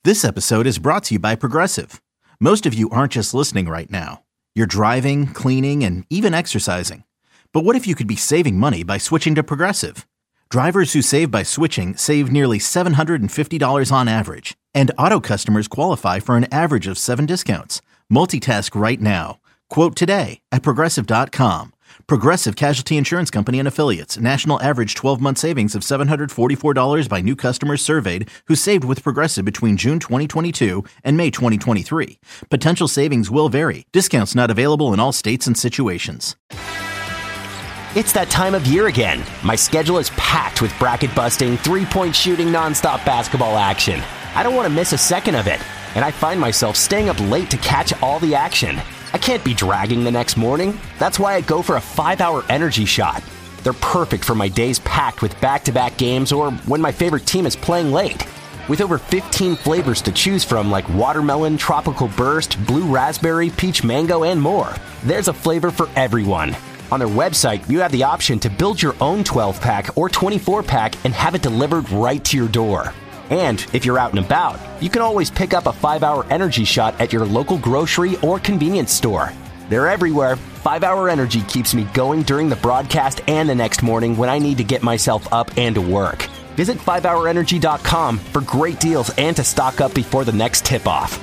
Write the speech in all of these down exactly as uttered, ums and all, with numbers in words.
This episode is brought to you by Progressive. Most of you aren't just listening right now. You're driving, cleaning, and even exercising. But what if you could be saving money by switching to Progressive? Drivers who save by switching save nearly seven hundred fifty dollars on average. And auto customers qualify for an average of seven discounts. Multitask right now. Quote today at Progressive dot com. Progressive Casualty Insurance Company and Affiliates. National average twelve-month savings of seven hundred forty-four dollars by new customers surveyed who saved with Progressive between June twenty twenty-two and May twenty twenty-three. Potential savings will vary. Discounts not available in all states and situations. It's that time of year again. My schedule is packed with bracket-busting, three-point shooting, nonstop basketball action. I don't want to miss a second of it, and I find myself staying up late to catch all the action. I can't be dragging the next morning. That's why I go for a five-hour energy shot. They're perfect for my days packed with back-to-back games or when my favorite team is playing late. With over fifteen flavors to choose from like watermelon, tropical burst, blue raspberry, peach mango, and more, there's a flavor for everyone. On their website, you have the option to build your own twelve-pack or twenty-four-pack and have it delivered right to your door. And if you're out and about, you can always pick up a five-hour energy shot at your local grocery or convenience store. They're everywhere. five-hour Energy keeps me going during the broadcast and the next morning when I need to get myself up and to work. Visit five hour energy dot com for great deals and to stock up before the next tip-off.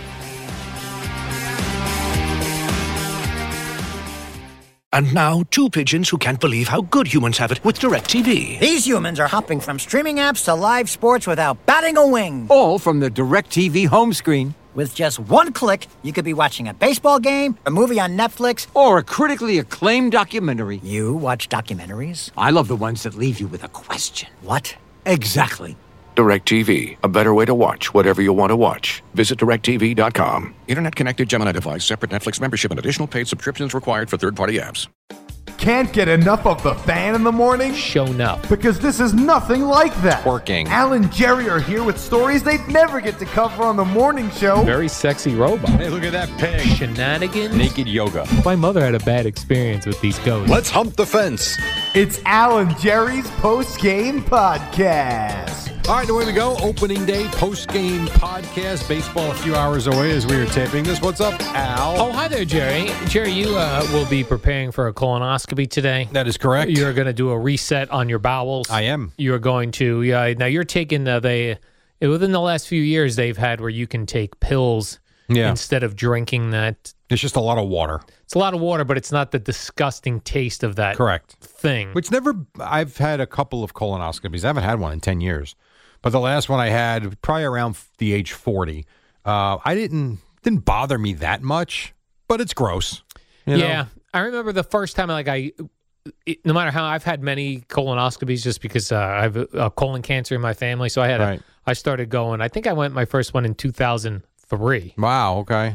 And now, two pigeons who can't believe how good humans have it with DirecTV. These humans are hopping from streaming apps to live sports without batting a wing. All from the DirecTV home screen. With just one click, you could be watching a baseball game, a movie on Netflix, or a critically acclaimed documentary. You watch documentaries? I love the ones that leave you with a question. What? Exactly. DirecTV, a better way to watch whatever you want to watch. Visit direct T V dot com. Internet-connected Gemini device, separate Netflix membership, and additional paid subscriptions required for third-party apps. Can't get enough of the fan in the morning? Shown up. Because this is nothing like that. Working. Al and Jerry are here with stories they'd never get to cover on the morning show. Very sexy robot. Hey, look at that pig. Shenanigans. Naked yoga. My mother had a bad experience with these ghosts. Let's hump the fence. It's Al and Jerry's post-game podcast. All right, away we go. Opening day post-game podcast. Baseball a few hours away as we are taping this. What's up, Al? Oh, hi there, Jerry. Jerry, you uh, will be preparing for a colonoscopy today. That is correct. You're going to do a reset on your bowels. I am. You're going to, yeah. Now you're taking uh, they within the last few years they've had where you can take pills yeah. instead of drinking that. It's just a lot of water. It's a lot of water, but it's not the disgusting taste of that. Correct. Thing. Which never. I've had a couple of colonoscopies. I haven't had one in ten years. But the last one I had, probably around the age forty, uh, I didn't didn't bother me that much, but it's gross. You know? Yeah, I remember the first time, like I, it, no matter how I've had many colonoscopies, just because uh, I have a, a colon cancer in my family, so I had, right. a, I started going. I think I went my first one in two thousand three. Wow. Okay.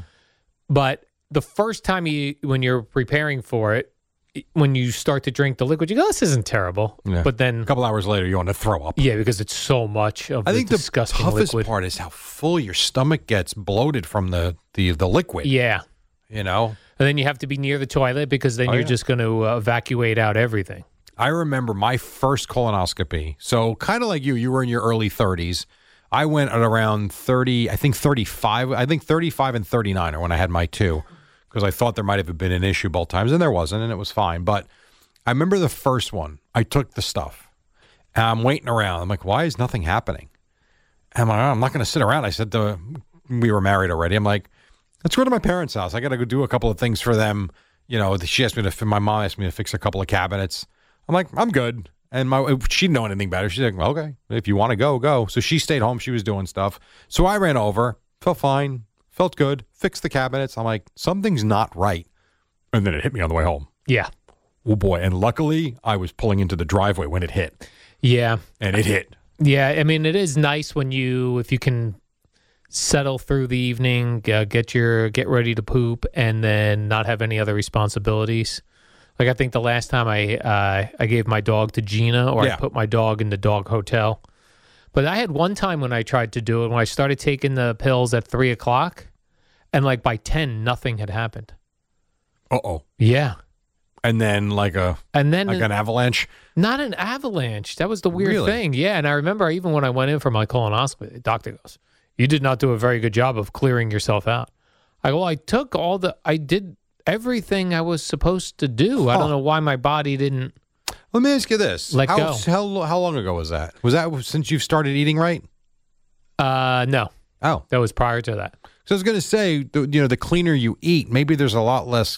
But the first time you, when you're preparing for it, when you start to drink the liquid, you go, this isn't terrible. Yeah. But then a couple hours later, you want to throw up. Yeah, because it's so much of I the think the disgusting toughest liquid. part is how full your stomach gets bloated from the, the, the liquid. Yeah. You know? And then you have to be near the toilet because then Oh, you're yeah. just going to uh, evacuate out everything. I remember my first colonoscopy. So kind of like you, you were in your early thirties. I went at around thirty, I think thirty-five. I think thirty-five and thirty-nine are when I had my two because I thought there might have been an issue both times, and there wasn't, and it was fine. But I remember the first one. I took the stuff. And I'm waiting around. I'm like, why is nothing happening? And I'm like, I'm not going to sit around. I said to, we were married already. I'm like, let's go to my parents' house. I got to go do a couple of things for them. You know, she asked me to, my mom asked me to fix a couple of cabinets. I'm like, I'm good. And my she didn't know anything better. She's like, okay, if you want to go, go. So she stayed home. She was doing stuff. So I ran over, felt fine, felt good, fixed the cabinets. I'm like, something's not right. And then it hit me on the way home. Yeah. Oh, boy. And luckily, I was pulling into the driveway when it hit. Yeah. And it hit. Yeah. I mean, it is nice when you, if you can settle through the evening, uh, get your, get ready to poop, and then not have any other responsibilities. Like, I think the last time I, uh, I gave my dog to Gina, or Yeah. I put my dog in the dog hotel. But I had one time when I tried to do it, when I started taking the pills at three o'clock, and like by ten, nothing had happened. Uh-oh. Yeah. And then like a and then like an avalanche? Not an avalanche. That was the weird Really? thing. Yeah, and I remember even when I went in for my colonoscopy, the doctor goes, you did not do a very good job of clearing yourself out. I go, well, I took all the, I did everything I was supposed to do. I Huh. don't know why my body didn't. Let me ask you this. Let how, go. How, how long ago was that? Was that since you've started eating right? Uh, no, Oh. that was prior to that. So I was going to say, the- you know, the cleaner you eat, maybe there's a lot less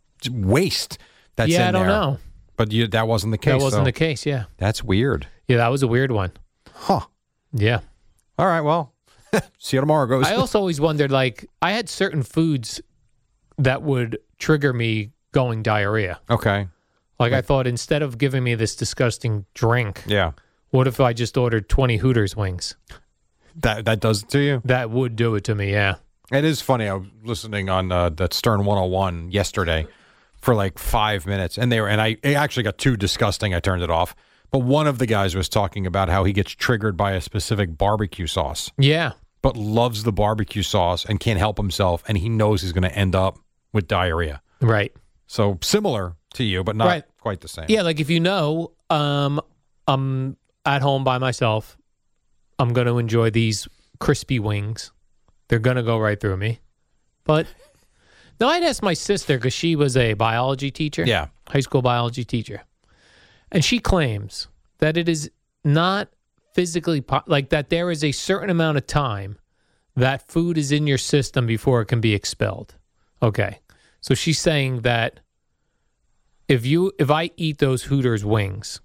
waste that's yeah, in I don't there. know. But you, that wasn't the case. That wasn't though. the case. Yeah. That's weird. Yeah, that was a weird one. Huh. Yeah. All right, well, see you tomorrow, goes. I also always wondered, like, I had certain foods that would trigger me going diarrhea. Okay. Like, I thought instead of giving me this disgusting drink, Yeah. what if I just ordered twenty Hooters wings? That that does it to you? That would do it to me, yeah. It is funny. I was listening on uh, that Stern one oh one yesterday for like five minutes, and they were, and I it actually got too disgusting. I turned it off. But one of the guys was talking about how he gets triggered by a specific barbecue sauce, Yeah. but loves the barbecue sauce and can't help himself, and he knows he's going to end up with diarrhea. Right. So similar to you, but not Right. quite the same. Yeah, like if you know, um, I'm at home by myself, I'm going to enjoy these crispy wings. They're going to go right through me. But no, I'd ask my sister because she was a biology teacher. Yeah. High school biology teacher. And she claims that it is not physically, po- like that there is a certain amount of time that food is in your system before it can be expelled. Okay. So she's saying that if you if I eat those Hooters wings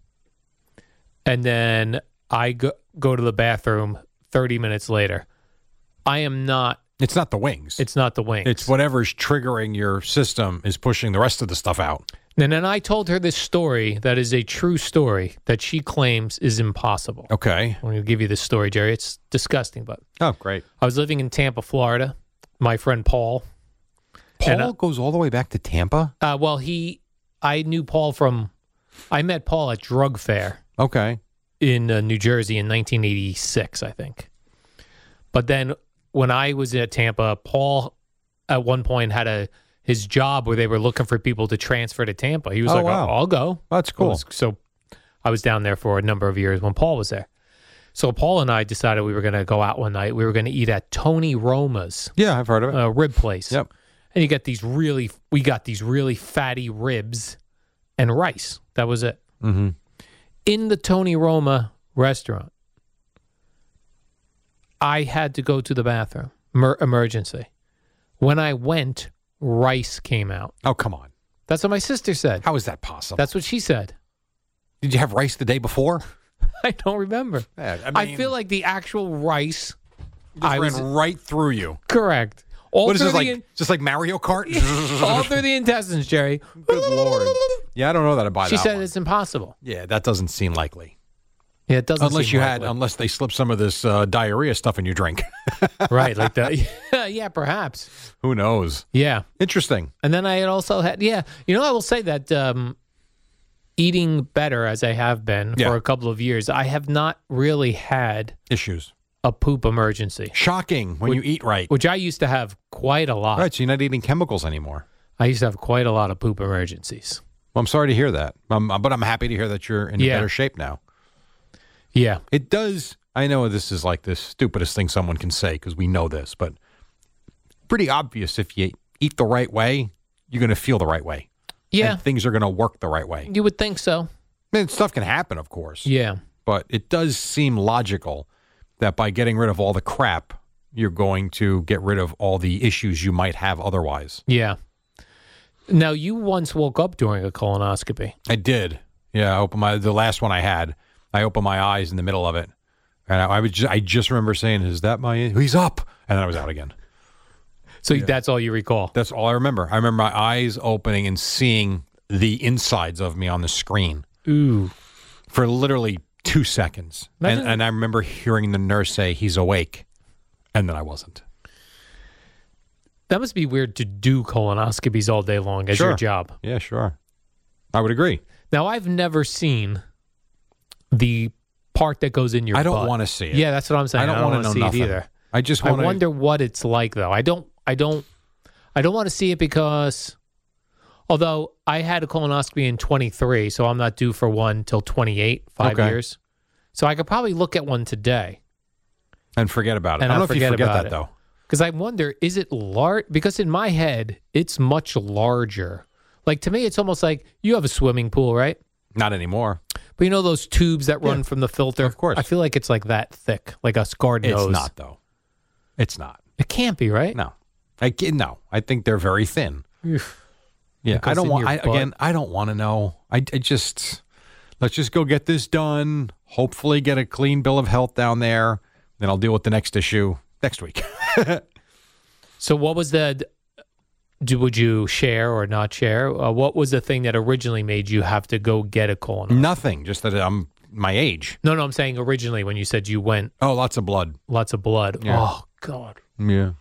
and then I go, go to the bathroom thirty minutes later, I am not, It's not the wings. it's not the wings. It's whatever's triggering your system is pushing the rest of the stuff out. And then I told her this story that is a true story that she claims is impossible. Okay. I'm going to give you this story, Jerry. It's disgusting, but Oh, great. I was living in Tampa, Florida. My friend Paul. Paul And, uh, goes all the way back to Tampa? Uh, well, he, I knew Paul from, I met Paul at Drug Fair Okay. in uh, New Jersey in nineteen eighty-six, I think. But then when I was at Tampa, Paul at one point had a his job where they were looking for people to transfer to Tampa. He was Oh, like, wow. oh, I'll go. That's cool. It was- so I was down there for a number of years when Paul was there. So Paul and I decided we were going to go out one night. We were going to eat at Tony Roma's Yeah, I've heard of it. uh, rib place. Yep. And you get these really, we got these really fatty ribs and rice. That was it. Mm-hmm. In the Tony Roma restaurant, I had to go to the bathroom, mer- emergency. When I went, rice came out. Oh, come on. That's what my sister said. How is that possible? That's what she said. Did you have rice the day before? I don't remember. Yeah, I, mean, feel like the actual rice. just I ran was right through you. correct. All What is through this, like, the in- just like Mario Kart? all through the intestines, Jerry. Good Lord. Yeah, I don't know that I buy She that said one. it's impossible. Yeah, that doesn't seem likely. Yeah, it doesn't. Unless seem you had, likely. unless they slipped some of this uh, diarrhea stuff in your drink. right, like that. Yeah, perhaps. Who knows? Yeah. Interesting. And then I had also had, yeah, you know, I will say that um, eating better as I have been Yeah. for a couple of years, I have not really had Issues. a poop emergency, Shocking when you eat right. which I used to have quite a lot. Right, so you're not eating chemicals anymore. I used to have quite a lot of poop emergencies. Well, I'm sorry to hear that, um, but I'm happy to hear that you're in Yeah. better shape now. Yeah. It does. I know this is like the stupidest thing someone can say because we know this, but pretty obvious if you eat the right way, you're going to feel the right way. Yeah. And things are going to work the right way. You would think so. I mean, stuff can happen, of course. Yeah. But it does seem logical that by getting rid of all the crap, you're going to get rid of all the issues you might have otherwise. Yeah. Now, you once woke up during a colonoscopy. I did. Yeah, I opened my the last one I had. I opened my eyes in the middle of it, and I, I was just, I just remember saying, "Is that my? He's up," and then I was out again. So that's all you recall. That's all I remember. I remember my eyes opening and seeing the insides of me on the screen Ooh. for literally two seconds, and, Imagine- and I remember hearing the nurse say, "He's awake," and then I wasn't. That must be weird to do colonoscopies all day long as Sure. your job. Yeah, sure. I would agree. Now, I've never seen the part that goes in your I don't butt. want to see it. Yeah, that's what I'm saying. I don't, want want to to see know nothing it either. I just I want to wonder what it's like, though. I don't, I don't, I don't want to see it because, although I had a colonoscopy in twenty-three, so I'm not due for one till twenty-eight, five Okay. years. So I could probably look at one today. And forget about it. And I don't I'll know if you forget forget about that, it. though. Because I wonder, is it large? Because in my head, it's much larger. Like to me, it's almost like you have a swimming pool, right? Not anymore. But you know those tubes that run Yeah. from the filter? Of course. I feel like it's like that thick, like a scarred nose. It's not, though. It's not. It can't be, right? No. I, ca- no. I think they're very thin. Oof. Yeah. It goes I don't in want, your I, butt. again, I don't want to know. I, I just, let's just go get this done. Hopefully get a clean bill of health down there. Then I'll deal with the next issue next week. So what was the, do, would you share or not share? Uh, what was the thing that originally made you have to go get a colonoscopy? Nothing. Just that I'm my age. No, no, I'm saying originally when you said you went, Oh, lots of blood. lots of blood. Yeah. Oh, God. Yeah.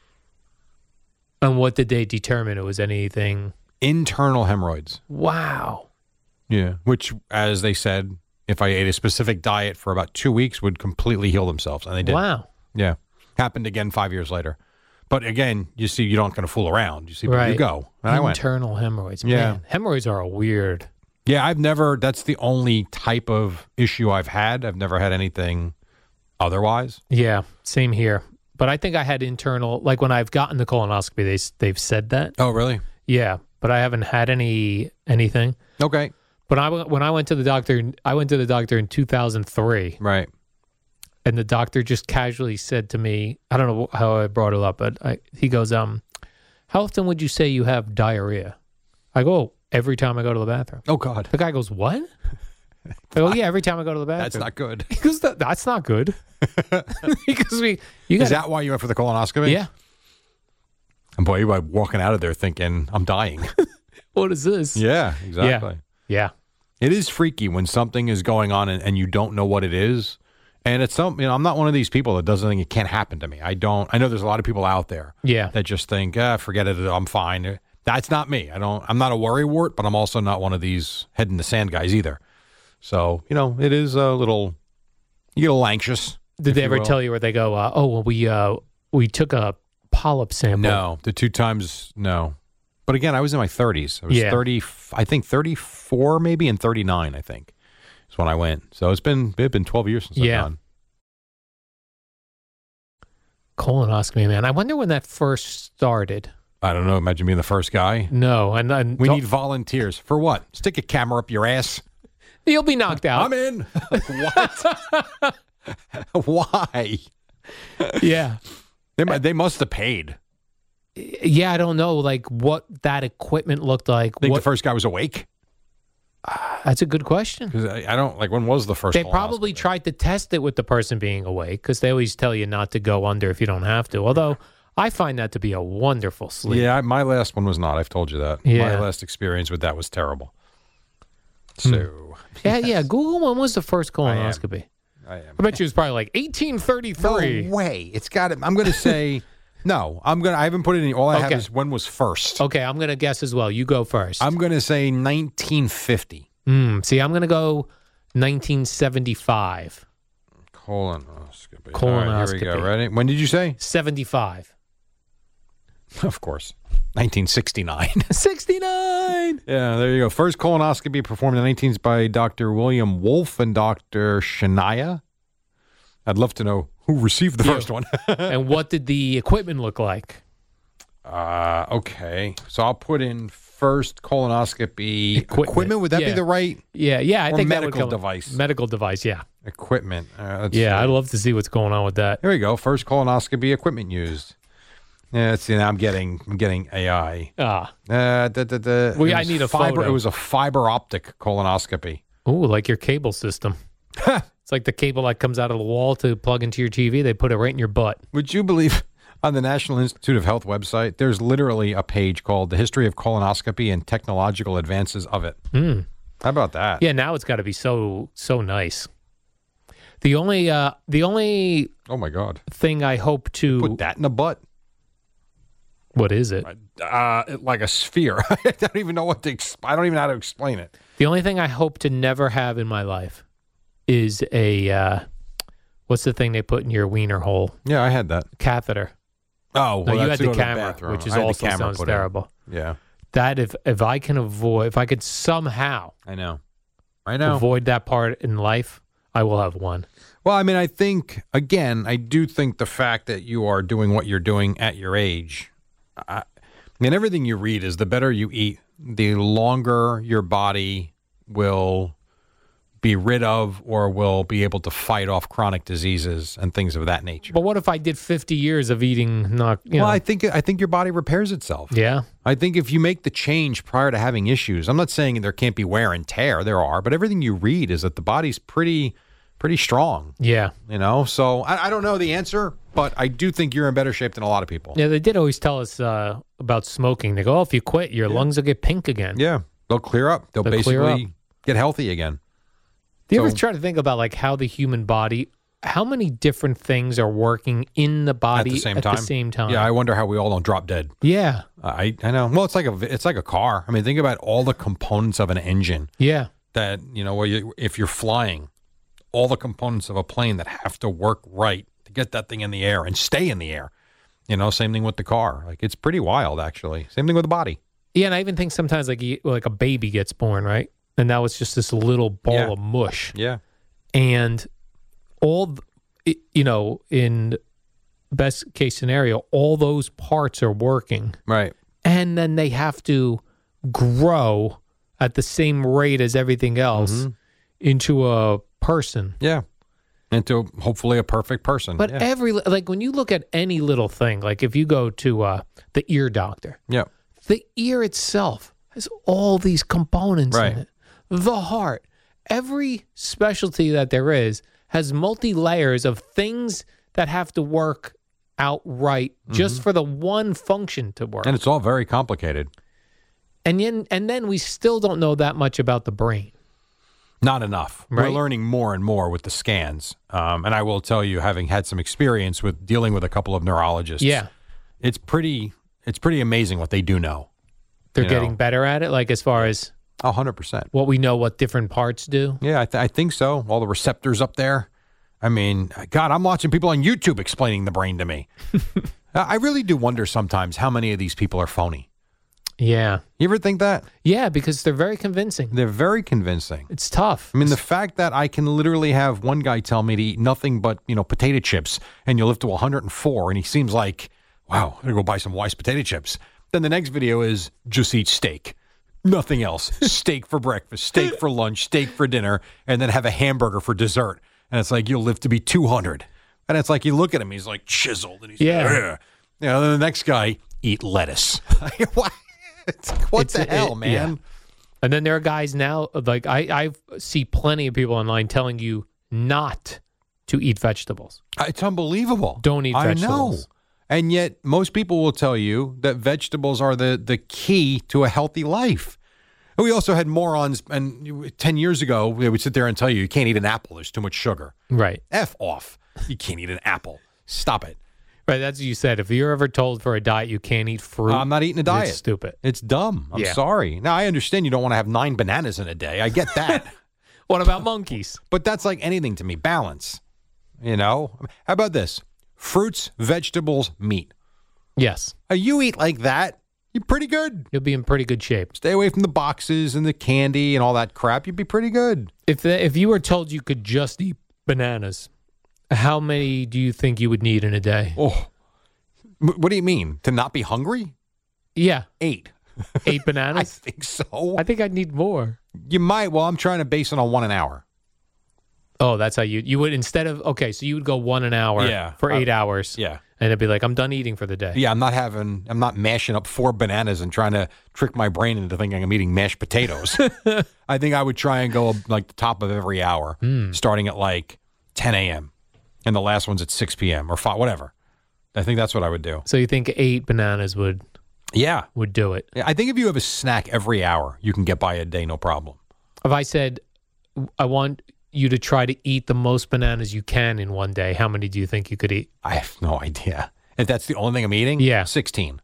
And what did they determine? It was anything? Internal hemorrhoids. Wow. Yeah. Which, as they said, if I ate a specific diet for about two weeks, would completely heal themselves. And they did. Wow. Yeah. Happened again five years later. But again, you see, you don't going to fool around. You see, where you Right. go. And I went. Internal hemorrhoids. Yeah. Man, hemorrhoids are a weird. Yeah, I've never, that's the only type of issue I've had. I've never had anything otherwise. Yeah, same here. But I think I had internal, like when I've gotten the colonoscopy, they, s- they've said that. Oh, really? Yeah, but I haven't had any anything. Okay. But I, went- when I went to the doctor, I went to the doctor in two thousand three, Right. and the doctor just casually said to me, I don't know how I brought it up, but I, he goes, um, how often would you say you have diarrhea? I go, "Oh, every time I go to the bathroom." Oh, God. The guy goes, what? I go, yeah, every time I go to the bathroom. That's not good. He goes, "That- that's not good. Because we, you Is got that why you went for the colonoscopy? yeah. And boy, you were walking out of there thinking, I'm dying. What is this? Yeah, exactly. Yeah. It is freaky when something is going on and, and you don't know what it is. And it's some, you know, I'm not one of these people that doesn't think it can't happen to me. I don't, I know there's a lot of people out there Yeah. that just think, ah, forget it, I'm fine. That's not me. I don't, I'm not a worrywart, but I'm also not one of these head in the sand guys either. So, you know, it is a little, you get a little anxious. Did they ever tell you where they go, uh, oh, well, we uh, we took a polyp sample? No, the two times, no. But again, I was in my thirties. I was Yeah. thirty, I think thirty-four maybe, and thirty-nine, I think, is when I went. So it's been it's been twelve years since Yeah. I've gone. Colonoscopy, man. I wonder when that first started. I don't know. Imagine being the first guy. No, and, and We don't- need volunteers. For what? Stick a camera up your ass. you'll be knocked out. I'm in. What? Why? Yeah. They, mu- they must have paid. Yeah, I don't know, like, what that equipment looked like. Think What, the first guy was awake? that's a good question. Because I, I don't, like, when was the first They probably colonoscopy? tried to test it with the person being awake because they always tell you not to go under if you don't have to. Although I find that to be a wonderful sleep. Yeah, I- my last one was not. I've told you that. Yeah. My last experience with that was terrible. So, Yeah, yeah. Google when was the first I am. colonoscopy? I am. I bet you it was probably like eighteen thirty-three. No way. It's got it. I'm going to say no. I'm going to I haven't put it in. All I have Okay. is when was first. Okay, I'm going to guess as well. You go first. I'm going to say nineteen fifty. Mm, see, I'm going to go nineteen seventy-five. Colonoscopy. All right, here we go. Colonoscopy. Ready? When did you say? seventy-five. Of course. nineteen sixty-nine. sixty-nine. Yeah, there you go. First colonoscopy performed in the nineteens by Doctor William Wolfe and Doctor Shania. I'd love to know who received the You. first one. And what did the equipment look like? uh, okay. So I'll put in first colonoscopy Equipment. equipment. Would that Yeah. be the right Yeah, yeah. I Or think that would medical come- device. Medical device, yeah. equipment? Uh, let's Yeah, see. I'd love to see what's going on with that. Here we go. First colonoscopy equipment used. Yeah, let's see. Now I'm getting I'm getting A I. Ah. Uh, da, da, da. Well, It I was need a fiber. photo. It was a fiber optic colonoscopy. Ooh, like your cable system. It's like the cable that comes out of the wall to plug into your T V. They put it right in your butt. Would you believe on the National Institute of Health website, there's literally a page called The History of Colonoscopy and Technological Advances of It. Mm. How about that? Yeah, now it's got to be so so nice. The only uh, the only Oh, my God. thing I hope to Put that in the butt. what is it? Uh, like a sphere. I don't even know what to, exp- I don't even know how to explain it. The only thing I hope to never have in my life is a uh, what's the thing they put in your wiener hole? Yeah, I had that. Catheter. Oh, No, well, you that's had to the go to camera, bathroom. which is I had the also camera sounds put in. terrible. Yeah, That if if I can avoid, if I could somehow I know. I know. avoid that part in life, I will have one. Well, I mean, I think, again, I do think the fact that you are doing what you're doing at your age, I, I mean, everything you read is the better you eat, the longer your body will be rid of or will be able to fight off chronic diseases and things of that nature. But what if I did fifty years of eating not, you well, know? I think I think your body repairs itself. Yeah. I think if you make the change prior to having issues, I'm not saying there can't be wear and tear. There are, but everything you read is that the body's pretty pretty strong. Yeah. You know, so I, I don't know the answer, but I do think you're in better shape than a lot of people. Yeah, they did always tell us uh, about smoking. They go, oh, if you quit, your Yeah. lungs will get pink again. Yeah. They'll clear up. They'll, They'll basically clear up. get healthy again. Do you So- ever try to think about like how the human body, how many different things are working in the body At the same at time. the same time? Yeah, I wonder how we all don't drop dead. Yeah. I I know. Well, it's like a it's like a car. I mean, think about all the components of an engine Yeah. that, you know, where you, if you're flying, all the components of a plane that have to work right to get that thing in the air and stay in the air. You know, same thing with the car. Like, it's pretty wild, actually. Same thing with the body. Yeah, and I even think sometimes like you, like a baby gets born, right? And now it's just this little ball Yeah. of mush. Yeah. And all, th- it- you know, in best case scenario, all those parts are working. Right. And then they have to grow at the same rate as everything else Mm-hmm. into a person. Yeah. Into hopefully a perfect person. But yeah. every, like when you look at any little thing, like if you go to uh, the ear doctor, yeah. the ear itself has all these components Right. in it. The heart, every specialty that there is has multi layers of things that have to work out right just for the one function to work. Mm-hmm. And it's all very complicated. And then, and then we still don't know that much about the brain. Not enough. Right. We're learning more and more with the scans. Um, and I will tell you, having had some experience with dealing with a couple of neurologists, Yeah. it's pretty it's pretty amazing what they do know. They're You getting know. better at it, like as far as A hundred percent. what we know what different parts do. Yeah, I, th- I think so. All the receptors up there. I mean, God, I'm watching people on YouTube explaining the brain to me. I I really do wonder sometimes how many of these people are phony. Yeah. You ever think that? Yeah, because they're very convincing. They're very convincing. It's tough. I mean, the fact that I can literally have one guy tell me to eat nothing but, you know, potato chips and you live to one hundred four and he seems like, wow, I'm going to go buy some Weiss potato chips. Then the next video is just eat steak. Nothing else. Steak for breakfast, steak for lunch, steak for dinner, and then have a hamburger for dessert. And it's like, you'll live to be two hundred. And it's like, you look at him, he's like chiseled. And he's Yeah. Ugh. You know, then the next guy, eat lettuce. what It's like, what It's- the hell, it- man? yeah. And then there are guys now, like I, I see plenty of people online telling you not to eat vegetables. It's unbelievable. Don't eat I know. vegetables. And yet most people will tell you that vegetables are the, the key to a healthy life. And we also had morons, and ten years ago, they would sit there and tell you, you can't eat an apple. There's too much sugar. Right. F off. You can't eat an apple. Stop it. Right. That's what you said. If you're ever told for a diet you can't eat fruit, I'm not eating a diet. It's stupid. It's dumb. I'm Yeah. sorry. Now, I understand you don't want to have nine bananas in a day. I get that. What about monkeys? But that's like anything to me. Balance. You know? How about this? Fruits, vegetables, meat. Yes. Uh, You eat like that, you're pretty good. You'll be in pretty good shape. Stay away from the boxes and the candy and all that crap. You'd be pretty good. If the, if you were told you could just eat bananas, how many do you think you would need in a day? Oh, M- what do you mean? To not be hungry? Yeah. Eight. Eight I bananas? think so. I think I'd need more. You might. Well, I'm trying to base it on one an hour. Oh, that's how you you would instead of okay, so you would go one an hour Yeah. for Uh, eight hours. yeah. And it'd be like, I'm done eating for the day. Yeah, I'm not having. I'm not mashing up four bananas and trying to trick my brain into thinking I'm eating mashed potatoes. I think I would try and go like the top of every hour, starting at like ten a.m. and the last one's at six p.m. or five, whatever. I think that's what I would do. So you think eight bananas would Yeah. would do it? Yeah, I think if you have a snack every hour, you can get by a day, no problem. If I said I want you to try to eat the most bananas you can in one day, how many do you think you could eat? I have no idea. If that's the only thing I'm eating, Yeah. sixteen.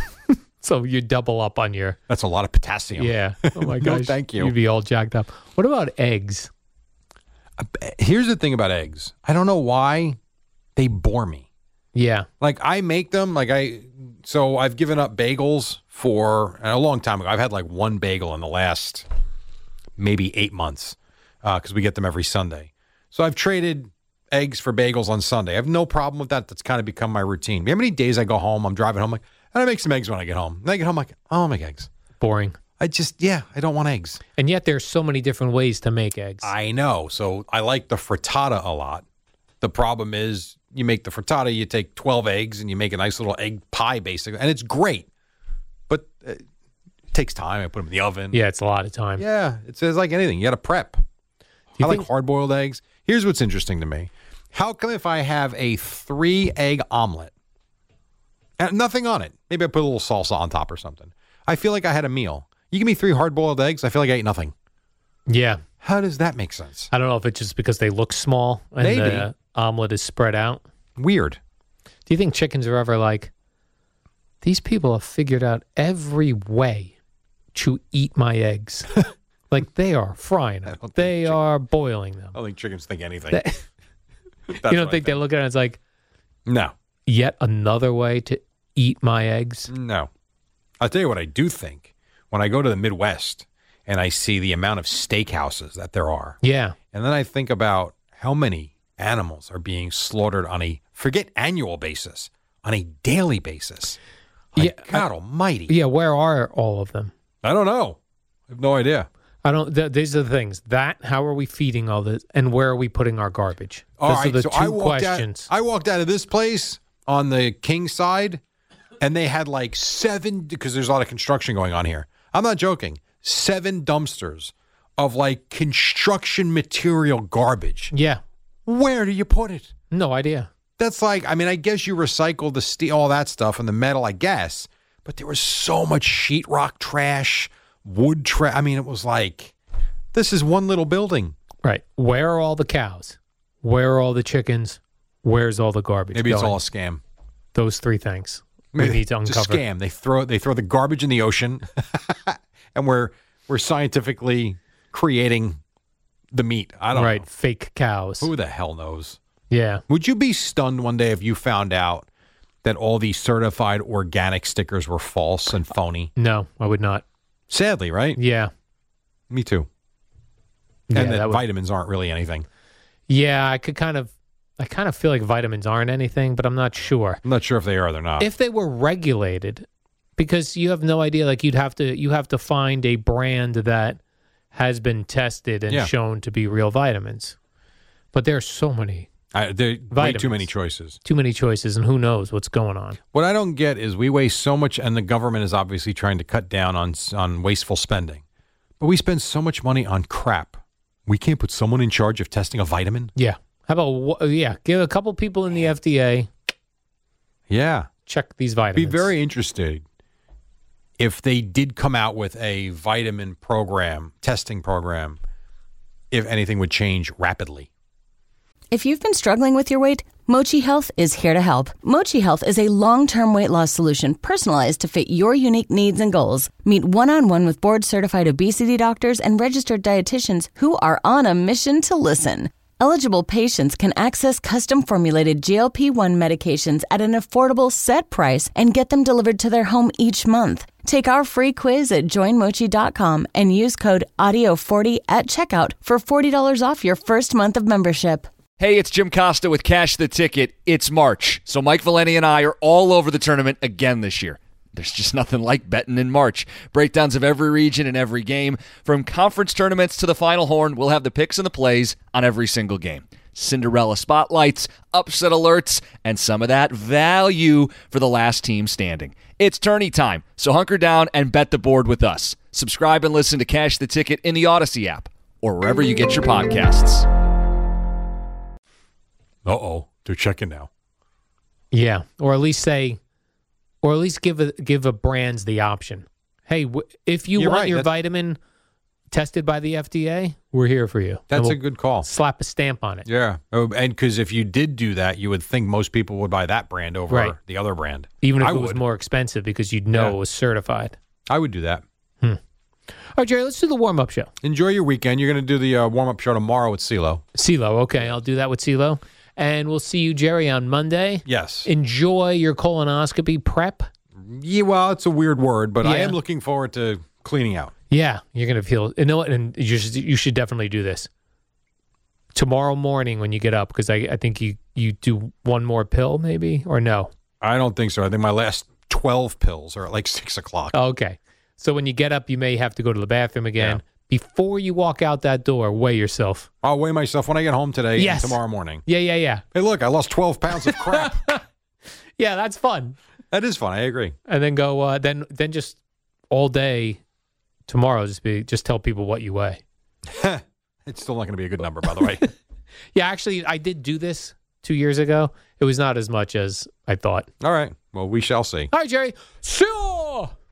So you double up on your That's a lot of potassium. yeah. Oh my No, gosh, thank you. You'd be all jacked up. What about eggs? Here's the thing about eggs. I don't know why they bore me. Yeah, Like I make them like I so I've given up bagels for a long time ago. I've had like one bagel in the last maybe eight months because we get them every Sunday. So I've traded eggs for bagels on Sunday. I have no problem with that. That's kind of become my routine. You know how many days I go home, I'm driving home, like, and I make some eggs when I get home. And I get home, like, oh, I'll make eggs. Boring. I just, yeah, I don't want eggs. And yet there's so many different ways to make eggs. I know. So I like the frittata a lot. The problem is you make the frittata, you take twelve eggs and you make a nice little egg pie, basically. And it's great. But it takes time. I put them in the oven. Yeah, it's a lot of time. Yeah, it's, it's like anything. You got to prep. You I think- like hard-boiled eggs. Here's what's interesting to me. How come if I have a three-egg omelet, and nothing on it, maybe I put a little salsa on top or something, I feel like I had a meal. You give me three hard-boiled eggs, I feel like I ate nothing. Yeah. How does that make sense? I don't know if it's just because they look small and Maybe. the omelet is spread out. Weird. Do you think chickens are ever like, these people have figured out every way to eat my eggs? Like they are frying them. They chick- are boiling them. I don't think chickens think anything. They, you don't think they look at it and it's like, no. Yet another way to eat my eggs? No. I'll tell you what I do think. When I go to the Midwest and I see the amount of steakhouses that there are. Yeah. And then I think about how many animals are being slaughtered on a, forget annual basis, on a daily basis. Like, yeah, God I, almighty. Yeah, where are all of them? I don't know. I have no idea. I don't. Th- these are the things. That, how are we feeding all this, and where are we putting our garbage? All Those right, are the so two I walked questions. Out, I walked out of this place on the King side, and they had like seven, because there's a lot of construction going on here. I'm not joking. Seven dumpsters of like construction material garbage. Yeah. Where do you put it? No idea. That's like, I mean, I guess you recycle the steel, all that stuff, and the metal, I guess. But there was so much sheetrock trash, wood trash. I mean, it was like, this is one little building. Right. Where are all the cows? Where are all the chickens? Where's all the garbage? Maybe it's going? all a scam. Those three things Maybe we need to it's uncover. a scam. They throw they throw the garbage in the ocean, and we're we're scientifically creating the meat. I don't right. know. Fake cows. Who the hell knows? Yeah. Would you be stunned one day if you found out that all these certified organic stickers were false and phony? No, I would not. Sadly, right? Yeah. Me too. Yeah, And that, that would- vitamins aren't really anything. Yeah, I could kind of, I kind of feel like vitamins aren't anything, but I'm not sure. I'm not sure if they are or they're not. If they were regulated, because you have no idea, like you'd have to, you have to find a brand that has been tested and Yeah. shown to be real vitamins. But there are so many, I, there are way Vitamins. too many choices. too many choices, and who knows what's going on. What I don't get is we waste so much, and the government is obviously trying to cut down on on wasteful spending. But we spend so much money on crap. We can't put someone in charge of testing a vitamin? Yeah. How about, wha- yeah, give a couple people in the F D A, Yeah. check these vitamins. Be very interested if they did come out with a vitamin program, testing program, if anything would change rapidly. If you've been struggling with your weight, Mochi Health is here to help. Mochi Health is a long-term weight loss solution personalized to fit your unique needs and goals. Meet one-on-one with board-certified obesity doctors and registered dietitians who are on a mission to listen. Eligible patients can access custom-formulated G L P one medications at an affordable set price and get them delivered to their home each month. Take our free quiz at join mochi dot com and use code audio forty at checkout for forty dollars off your first month of membership. Hey, it's Jim Costa with Cash the Ticket. It's March, so Mike Valeni and I are all over the tournament again this year. There's just nothing like betting in March. Breakdowns of every region and every game. From conference tournaments to the Final Horn, we'll have the picks and the plays on every single game. Cinderella spotlights, upset alerts, and some of that value for the last team standing. It's tourney time, so hunker down and bet the board with us. Subscribe and listen to Cash the Ticket in the Odyssey app or wherever you get your podcasts. Uh-oh. They're checking now. Yeah, or at least say, or at least give a, give a brands the option. Hey, w- if you You're want right, your that's- vitamin tested by the F D A, we're here for you. And That's we'll a good call. Slap a stamp on it. Yeah. Oh, and because if you did do that, you would think most people would buy that brand over Right. the other brand. Even if I it was would. more expensive because you'd know Yeah. it was certified. I would do that. All right, Jerry, let's do the warm-up show. Enjoy your weekend. You're going to do the uh, warm-up show tomorrow with CeeLo. CeeLo, okay, I'll do that with CeeLo. And we'll see you, Jerry, on Monday. Yes. Enjoy your colonoscopy prep. Yeah, well, it's a weird word, but I Yeah. am looking forward to cleaning out. Yeah, you're going to feel, you know what, and you should, you should definitely do this. tomorrow morning when you get up, because I, I think you, you do one more pill maybe, or no? I don't think so. I think my last twelve pills are at like six o'clock. Oh, okay. So when you get up, you may have to go to the bathroom again. Yeah. Before you walk out that door, weigh yourself. I'll weigh myself when I get home today Yes. and tomorrow morning. Yeah, yeah, yeah. Hey, look, I lost twelve pounds of crap. Yeah, that's fun. That is fun. I agree. And then go, uh, then then just all day tomorrow, just be just tell people what you weigh. It's still not going to be a good number, by the way. Yeah, actually, I did do this two years ago. It was not as much as I thought. All right. Well, we shall see. All right, Jerry. See ya!